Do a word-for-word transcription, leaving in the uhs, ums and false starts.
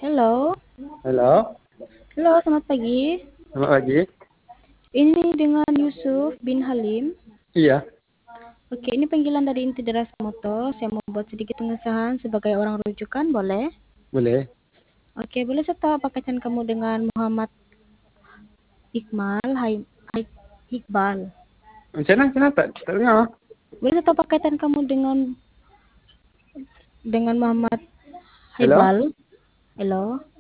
Halo. Halo. Halo, selamat pagi. Selamat pagi. Ini dengan Yusuf bin Halim. Iya. Oke, ini panggilan dari Inti Deras Moto. Saya mau buat sedikit pengesahan sebagai orang rujukan, boleh? Boleh. Oke, boleh saya tahu apa kaitan kamu dengan Muhammad Iqbal? Hai, hai Iqbal. Macam mana? Macam mana? Tak, tak dengar. Boleh saya tahu apa kaitan kamu dengan dengan Muhammad Hello. Haibal? Halo.